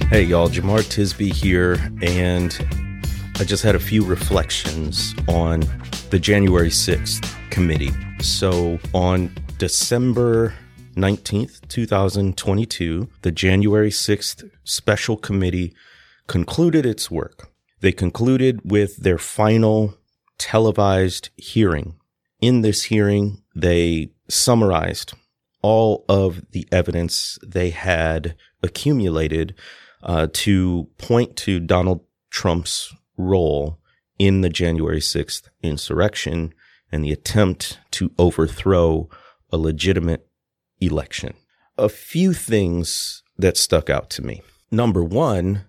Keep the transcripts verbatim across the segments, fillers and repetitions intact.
Hey y'all, Jamar Tisby here, and I just had a few reflections on the January sixth committee. So on December nineteenth, twenty twenty-two, the January sixth Special Committee concluded its work. They concluded with their final televised hearing. In this hearing, they summarized all of the evidence they had accumulated uh, to point to Donald Trump's role in the January sixth insurrection and the attempt to overthrow a legitimate election. A few things that stuck out to me. Number one,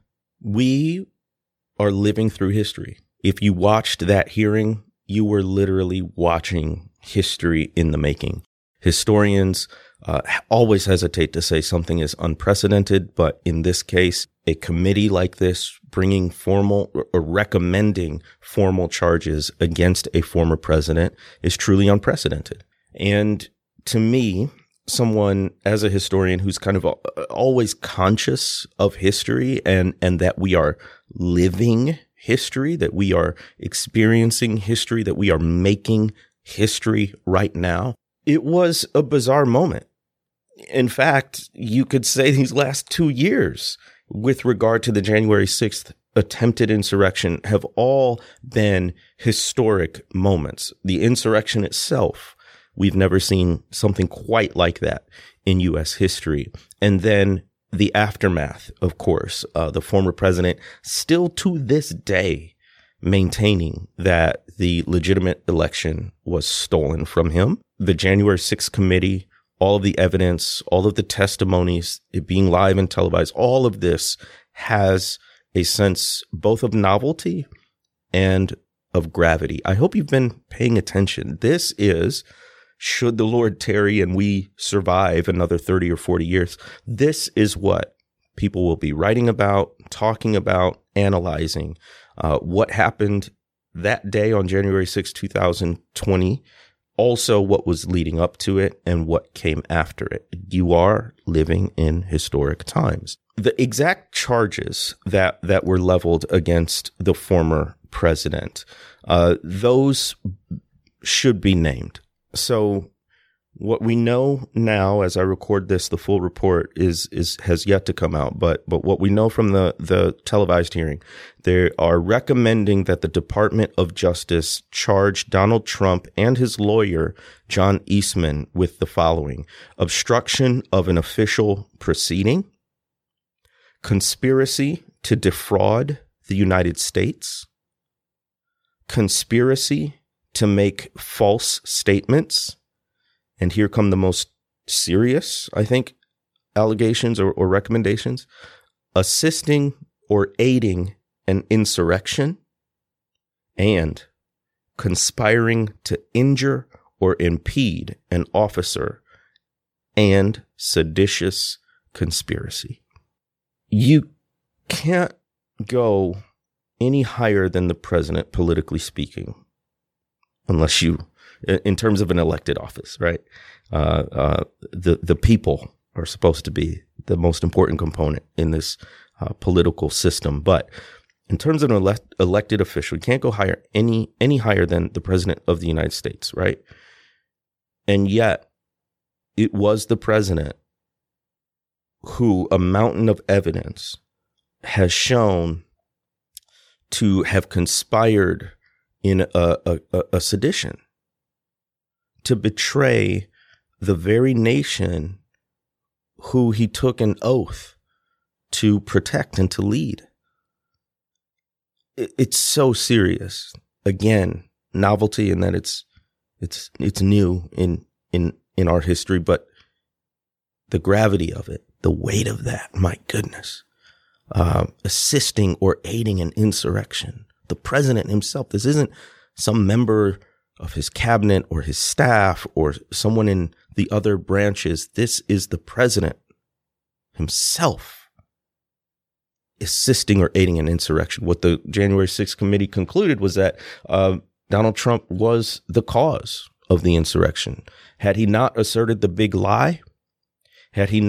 we are living through history. If you watched that hearing, you were literally watching history in the making. Historians uh, always hesitate to say something is unprecedented, but in this case, a committee like this bringing formal or recommending formal charges against a former president is truly unprecedented. And to me, someone as a historian who's kind of always conscious of history and, and that we are living history, that we are experiencing history, that we are making history right now, it was a bizarre moment. In fact, you could say these last two years with regard to the January sixth attempted insurrection have all been historic moments. The insurrection itself, we've never seen something quite like that in U S history. And then the aftermath, of course, uh, the former president still to this day maintaining that the legitimate election was stolen from him. The January sixth committee, all of the evidence, all of the testimonies, it being live and televised, all of this has a sense both of novelty and of gravity. I hope you've been paying attention. This is, should the Lord tarry and we survive another thirty or forty years, this is what people will be writing about, talking about, analyzing uh, what happened that day on January sixth, twenty twenty, also what was leading up to it and what came after it. You are living in historic times. The exact charges that, that were leveled against the former president, uh, those should be named. So what we know now, as I record this, the full report is is has yet to come out. But but what we know from the, the televised hearing, they are recommending that the Department of Justice charge Donald Trump and his lawyer, John Eastman, with the following: obstruction of an official proceeding, conspiracy to defraud the United States, conspiracy to make false statements. And here come the most serious, I think, allegations or, or recommendations: assisting or aiding an insurrection, and conspiring to injure or impede an officer, and seditious conspiracy. You can't go any higher than the president, politically speaking, unless you, in terms of an elected office, right? Uh, uh, the, the people are supposed to be the most important component in this uh, political system. But in terms of an elect, elected official, you can't go higher, any, any higher than the president of the United States, right? And yet it was the president who a mountain of evidence has shown to have conspired in a, a, a sedition, to betray the very nation who he took an oath to protect and to lead. It, it's so serious. Again, novelty in that it's it's it's new in in in our history, but the gravity of it, the weight of that, my goodness. Um, assisting or aiding an insurrection. The president himself. This isn't some member of his cabinet or his staff or someone in the other branches. This is the president himself assisting or aiding an insurrection. What the January sixth committee concluded was that uh, Donald Trump was the cause of the insurrection. Had he not asserted the big lie, had he not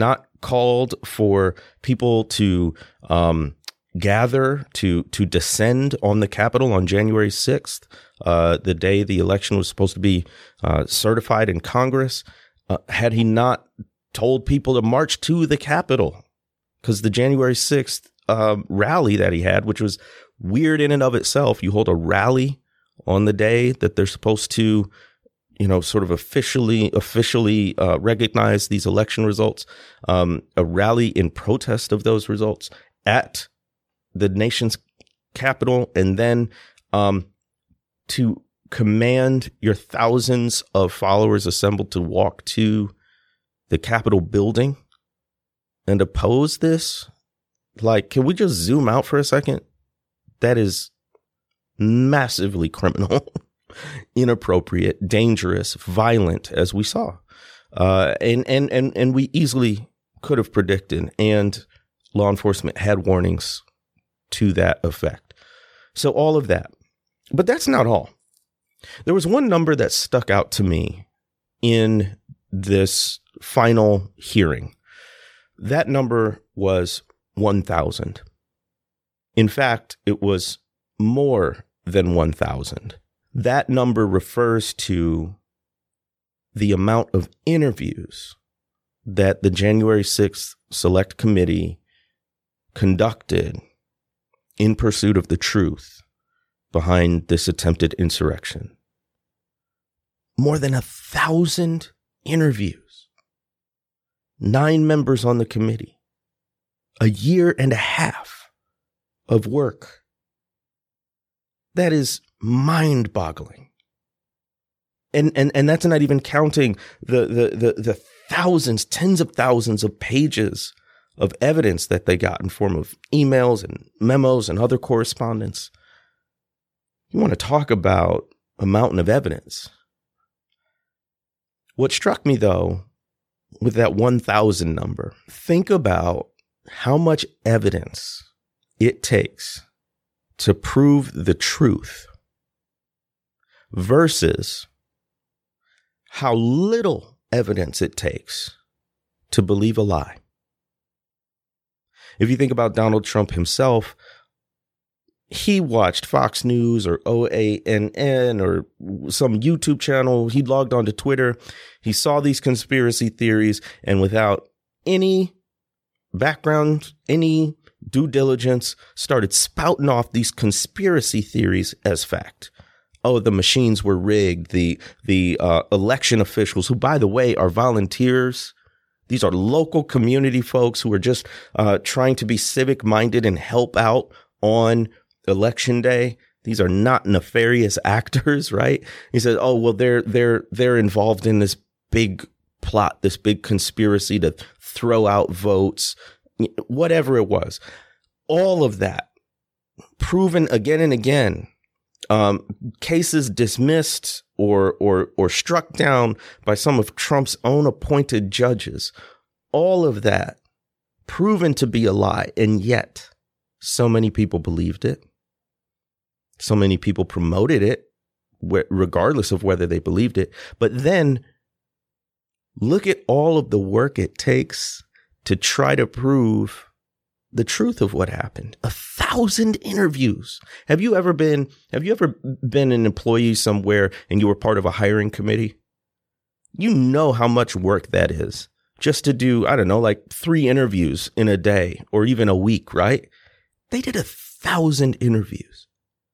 called for people to um, gather to to descend on the Capitol on January sixth, uh, the day the election was supposed to be uh, certified in Congress, uh, had he not told people to march to the Capitol? Because the January sixth uh, rally that he had, which was weird in and of itself, you hold a rally on the day that they're supposed to, you know, sort of officially officially uh, recognize these election results, um, a rally in protest of those results at the nation's capital, and then um, to command your thousands of followers assembled to walk to the Capitol building and oppose this. Like, can we just zoom out for a second? That is massively criminal, inappropriate, dangerous, violent, as we saw. Uh, and, and, and, and we easily could have predicted, and law enforcement had warnings to that effect. So all of that. But that's not all. There was one number that stuck out to me in this final hearing. That number was one thousand. In fact, it was more than one thousand. That number refers to the amount of interviews that the January sixth Select Committee conducted in pursuit of the truth behind this attempted insurrection. More than a thousand interviews. Nine members on the committee. A year and a half of work. That is mind-boggling. And and and that's not even counting the the the, the thousands, tens of thousands of pages of evidence that they got in form of emails and memos and other correspondence. You want to talk about a mountain of evidence. What struck me, though, with that one thousand number, think about how much evidence it takes to prove the truth versus how little evidence it takes to believe a lie. If you think about Donald Trump himself, he watched Fox News or O A N N or some YouTube channel. He logged onto Twitter. He saw these conspiracy theories, and without any background, any due diligence, started spouting off these conspiracy theories as fact. Oh, the machines were rigged. The the uh, election officials, who, by the way, are volunteers. These are local community folks who are just uh, trying to be civic minded and help out on election day. These are not nefarious actors, right? He said, "Oh, well, they're they're they're involved in this big plot, this big conspiracy to throw out votes," whatever it was. All of that proven again and again. Um, cases dismissed or or or struck down by some of Trump's own appointed judges. All of that proven to be a lie, and yet so many people believed it. So many people promoted it, regardless of whether they believed it. But then look at all of the work it takes to try to prove the truth of what happened. A thousand interviews. Have you ever been, have you ever been an employee somewhere and you were part of a hiring committee? You know how much work that is just to do, I don't know, like three interviews in a day or even a week, right? They did a thousand interviews,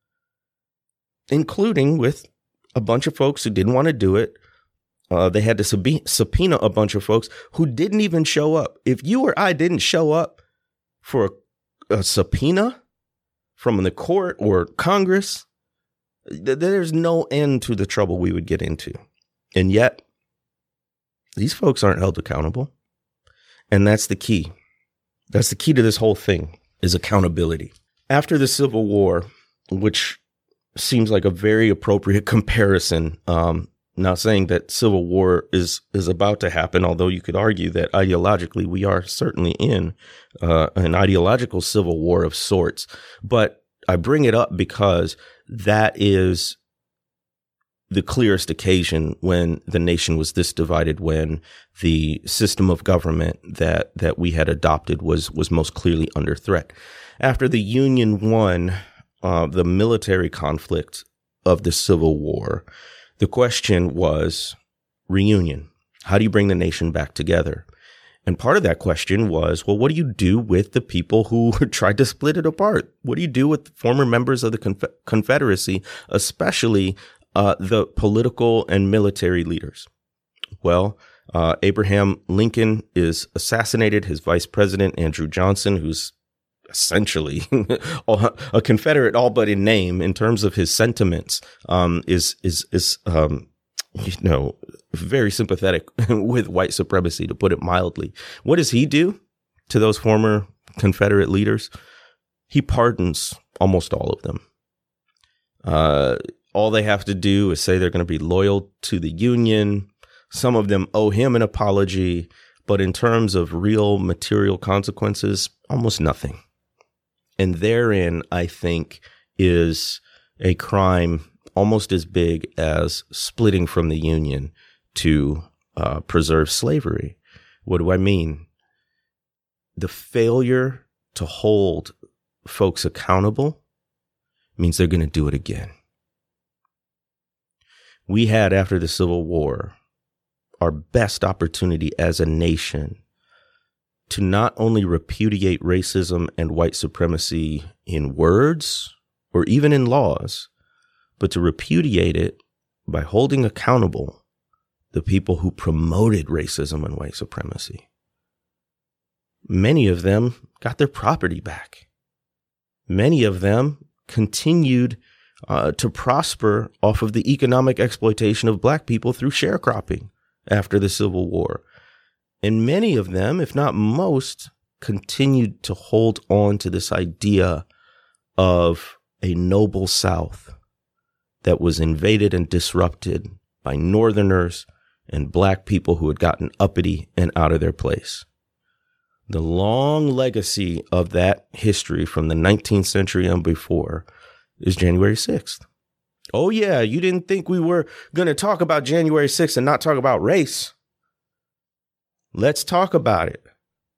including with a bunch of folks who didn't want to do it. Uh, they had to sub- subpoena a bunch of folks who didn't even show up. If you or I didn't show up for a, a subpoena from the court or Congress, th- there's no end to the trouble we would get into. And yet, these folks aren't held accountable. And that's the key. That's the key to this whole thing, is accountability. After the Civil War, which seems like a very appropriate comparison, um, not saying that civil war is, is about to happen, although you could argue that ideologically we are certainly in uh, an ideological civil war of sorts. But I bring it up because that is the clearest occasion when the nation was this divided, when the system of government that, that we had adopted was, was most clearly under threat. After the Union won uh, the military conflict of the Civil War, the question was reunion. How do you bring the nation back together? And part of that question was, well, what do you do with the people who tried to split it apart? What do you do with former members of the Conf- Confederacy, especially uh, the political and military leaders? Well, uh, Abraham Lincoln is assassinated. His vice president, Andrew Johnson, who's essentially a Confederate all but in name in terms of his sentiments, um, is, is, is, um, you know, very sympathetic with white supremacy, to put it mildly. What does he do to those former Confederate leaders? He pardons almost all of them. Uh, all they have to do is say they're going to be loyal to the Union. Some of them owe him an apology, but in terms of real material consequences, almost nothing. And therein, I think, is a crime almost as big as splitting from the Union to uh, preserve slavery. What do I mean? The failure to hold folks accountable means they're going to do it again. We had, after the Civil War, our best opportunity as a nation to not only repudiate racism and white supremacy in words or even in laws, but to repudiate it by holding accountable the people who promoted racism and white supremacy. Many of them got their property back. Many of them continued uh, to prosper off of the economic exploitation of black people through sharecropping after the Civil War. And many of them, if not most, continued to hold on to this idea of a noble South that was invaded and disrupted by Northerners and black people who had gotten uppity and out of their place. The long legacy of that history from the nineteenth century and before is January sixth. Oh, yeah, you didn't think we were going to talk about January sixth and not talk about race? Let's talk about it.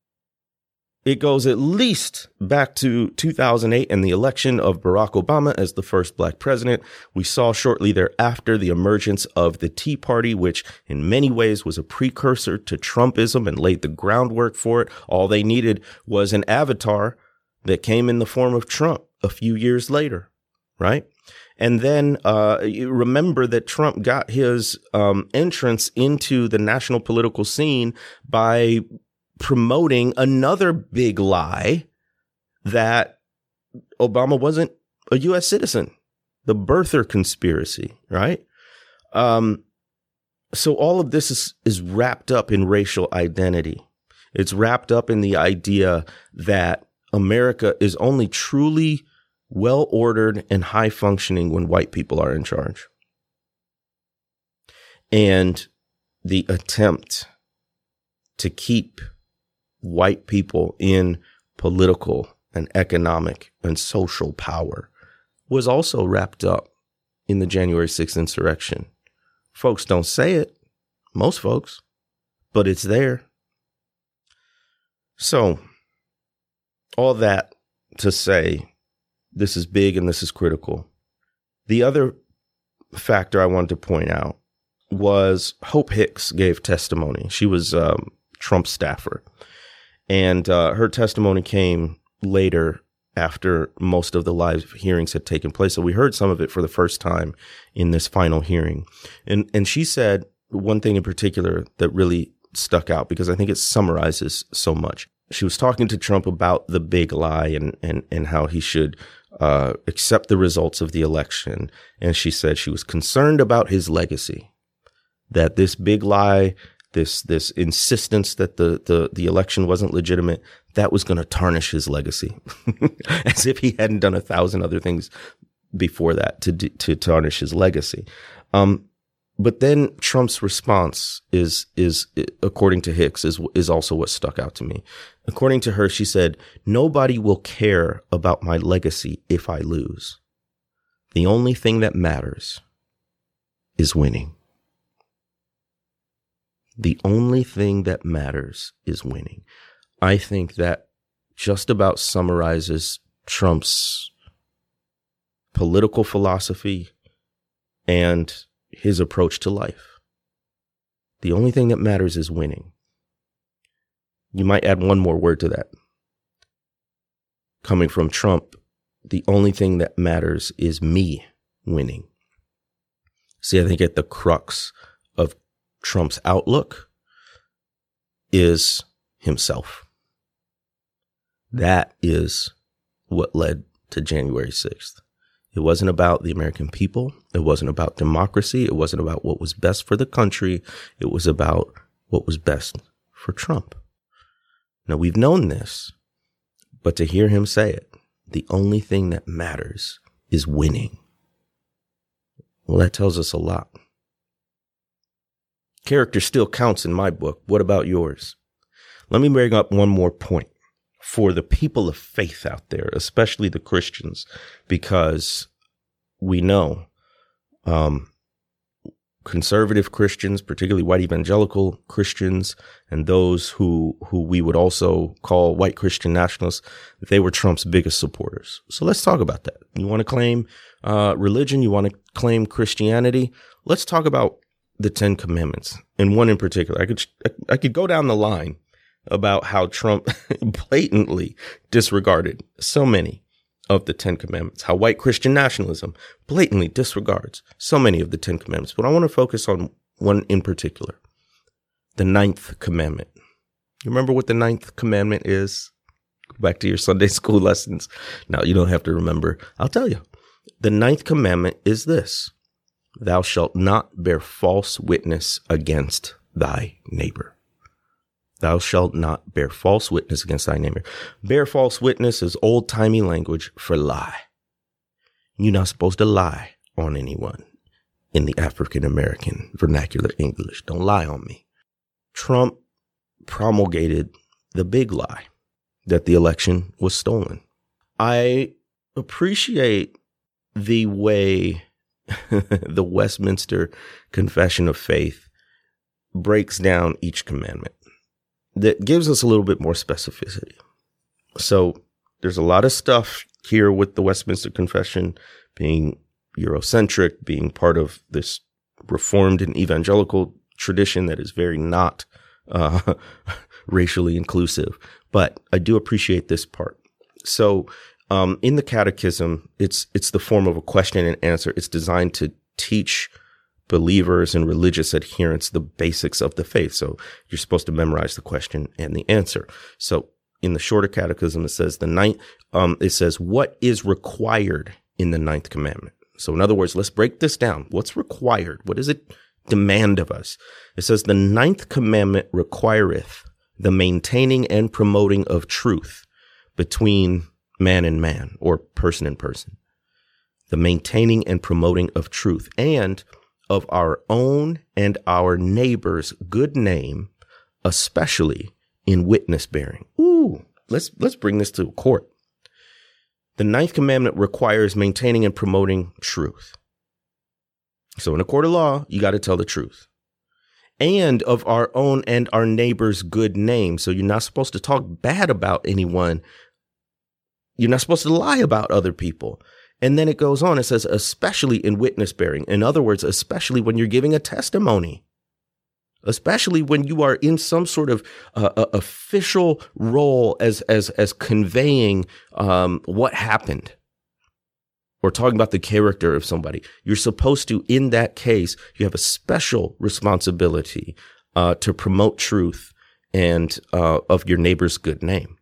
It goes at least back to two thousand eight and the election of Barack Obama as the first black president. We saw shortly thereafter the emergence of the Tea Party, which in many ways was a precursor to Trumpism and laid the groundwork for it. All they needed was an avatar that came in the form of Trump a few years later, right? And then uh, you remember that Trump got his um, entrance into the national political scene by promoting another big lie that Obama wasn't a U S citizen, the birther conspiracy, right? Um, so all of this is, is wrapped up in racial identity. It's wrapped up in the idea that America is only truly well-ordered and high-functioning when white people are in charge. And the attempt to keep white people in political and economic and social power was also wrapped up in the January sixth insurrection. Folks don't say it, most folks, but it's there. So, all that to say, this is big and this is critical. The other factor I wanted to point out was Hope Hicks gave testimony. She was um, Trump's staffer. And uh, her testimony came later after most of the live hearings had taken place. So we heard some of it for the first time in this final hearing. And and she said one thing in particular that really stuck out because I think it summarizes so much. She was talking to Trump about the big lie and and, and how he should uh, accept the results of the election. And she said she was concerned about his legacy, that this big lie, this this insistence that the, the, the election wasn't legitimate, that was going to tarnish his legacy, as if he hadn't done a thousand other things before that to to tarnish his legacy. Um, but then Trump's response is is according to Hicks is is also what stuck out to me. According to her, she said, "Nobody will care about my legacy if I lose. The only thing that matters is winning. The only thing that matters is winning. I think that just about summarizes Trump's political philosophy and his approach to life. The only thing that matters is winning. You might add one more word to that. Coming from Trump, the only thing that matters is me winning. See, I think at the crux of Trump's outlook is himself. That is what led to January sixth. It wasn't about the American people. It wasn't about democracy. It wasn't about what was best for the country. It was about what was best for Trump. Now, we've known this, but to hear him say it, the only thing that matters is winning. Well, that tells us a lot. Character still counts in my book. What about yours? Let me bring up one more point for the people of faith out there, especially the Christians, because we know um, conservative Christians, particularly white evangelical Christians, and those who who we would also call white Christian nationalists, they were Trump's biggest supporters. So let's talk about that. You want to claim uh, religion? You want to claim Christianity? Let's talk about the Ten Commandments, and one in particular. I could I could go down the line about how Trump blatantly disregarded so many of the Ten Commandments, how white Christian nationalism blatantly disregards so many of the Ten Commandments. But I want to focus on one in particular, the Ninth Commandment. You remember what the Ninth Commandment is? Go back to your Sunday school lessons. Now, you don't have to remember. I'll tell you. The Ninth Commandment is this: thou shalt not bear false witness against thy neighbor. Thou shalt not bear false witness against thy neighbor. Bear false witness is old-timey language for lie. You're not supposed to lie on anyone in the African-American vernacular English. Don't lie on me. Trump promulgated the big lie that the election was stolen. I appreciate the way the Westminster Confession of Faith breaks down each commandment. That gives us a little bit more specificity. So there's a lot of stuff here with the Westminster Confession being Eurocentric, being part of this Reformed and evangelical tradition that is very not uh, racially inclusive. But I do appreciate this part. So um, in the Catechism, it's it's the form of a question and answer. It's designed to teach believers and religious adherents the basics of the faith. So you're supposed to memorize the question and the answer. So in the shorter catechism, it says the ninth, um, it says what is required in the ninth commandment. So in other words, let's break this down. What's required? What does it demand of us? It says the ninth commandment requireth the maintaining and promoting of truth between man and man, or person and person. The maintaining and promoting of truth, and of our own and our neighbor's good name, especially in witness bearing. Ooh, let's let's bring this to court. The ninth commandment requires maintaining and promoting truth. So in a court of law, you got to tell the truth. And of our own and our neighbor's good name. So you're not supposed to talk bad about anyone. You're not supposed to lie about other people. And then it goes on, it says, especially in witness bearing. In other words, especially when you're giving a testimony, especially when you are in some sort of uh, uh, official role as as as conveying um, what happened, or talking about the character of somebody. You're supposed to, in that case, you have a special responsibility uh, to promote truth and uh, of your neighbor's good name.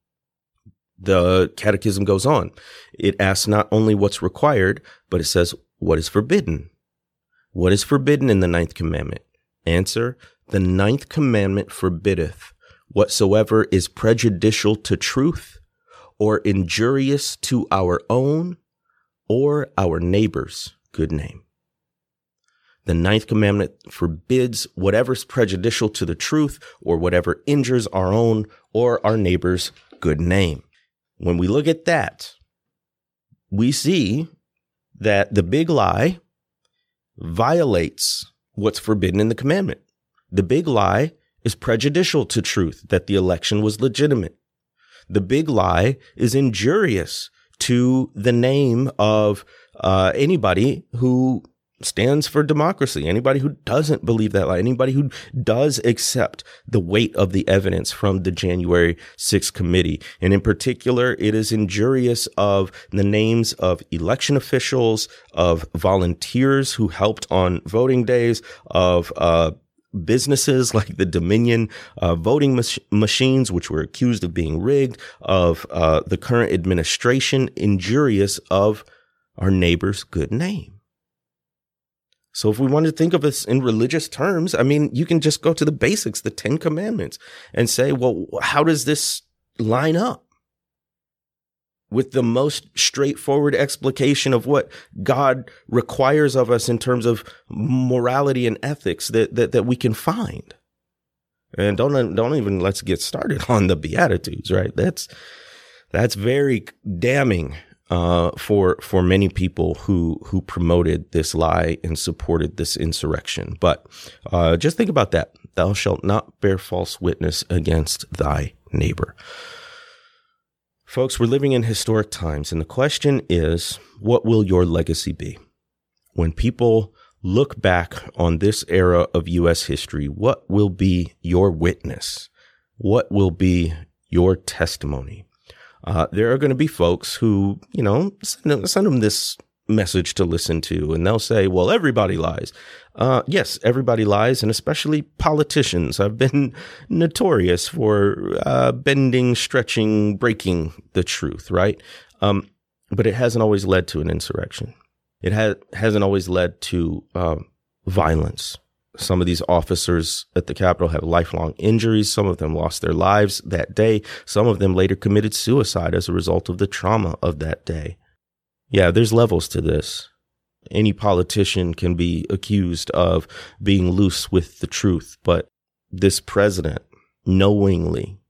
The Catechism goes on. It asks not only what's required, but it says what is forbidden. What is forbidden in the ninth commandment? Answer, the ninth commandment forbiddeth whatsoever is prejudicial to truth or injurious to our own or our neighbor's good name. The ninth commandment forbids whatever's prejudicial to the truth or whatever injures our own or our neighbor's good name. When we look at that, we see that the big lie violates what's forbidden in the commandment. The big lie is prejudicial to truth, that the election was legitimate. The big lie is injurious to the name of uh, anybody who stands for democracy, anybody who doesn't believe that lie, anybody who does accept the weight of the evidence from the January sixth committee. And in particular, it is injurious of the names of election officials, of volunteers who helped on voting days, of uh businesses like the Dominion uh, voting mach- machines, which were accused of being rigged, of uh, the current administration, injurious of our neighbor's good name. So if we want to think of this in religious terms, I mean, you can just go to the basics, the Ten Commandments, and say, well, how does this line up with the most straightforward explication of what God requires of us in terms of morality and ethics that, that, that we can find? And don't, don't even let's get started on the Beatitudes, right? That's, that's very damning, uh, for, for many people who, who promoted this lie and supported this insurrection. But, uh, just think about that. Thou shalt not bear false witness against thy neighbor. Folks, we're living in historic times, and the question is, what will your legacy be? When people look back on this era of U S history, what will be your witness? What will be your testimony? Uh, there are going to be folks who, you know, send them, send them this message to listen to, and they'll say, well, everybody lies. Uh, yes, everybody lies, and especially politicians have been notorious for uh, bending, stretching, breaking the truth, right? Um, but it hasn't always led to an insurrection. It ha- hasn't always led to uh, violence. Some of these officers at the Capitol have lifelong injuries. Some of them lost their lives that day. Some of them later committed suicide as a result of the trauma of that day. Yeah, there's levels to this. Any politician can be accused of being loose with the truth, but this president knowingly,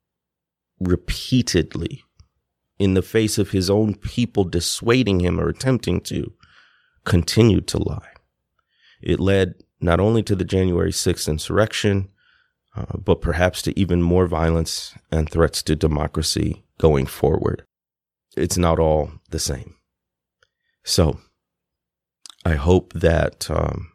repeatedly, in the face of his own people dissuading him or attempting to, continued to lie. It led not only to the January sixth insurrection, uh, but perhaps to even more violence and threats to democracy going forward. It's not all the same. So I hope that um,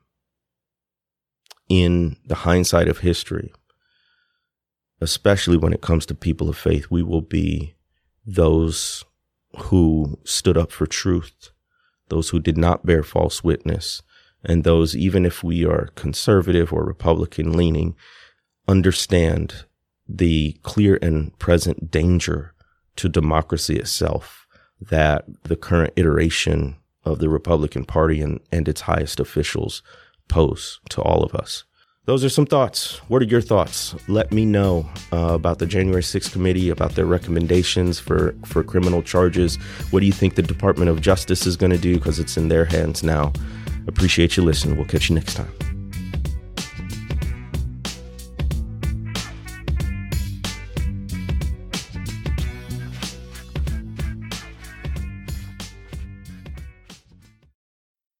in the hindsight of history, especially when it comes to people of faith, we will be those who stood up for truth, those who did not bear false witness, and those, even if we are conservative or Republican leaning, understand the clear and present danger to democracy itself that the current iteration of the Republican Party and, and its highest officials pose to all of us. Those are some thoughts. What are your thoughts? Let me know uh, about the January sixth committee, about their recommendations for, for criminal charges. What do you think the Department of Justice is going to do? Because it's in their hands now. Appreciate you listening. We'll catch you next time.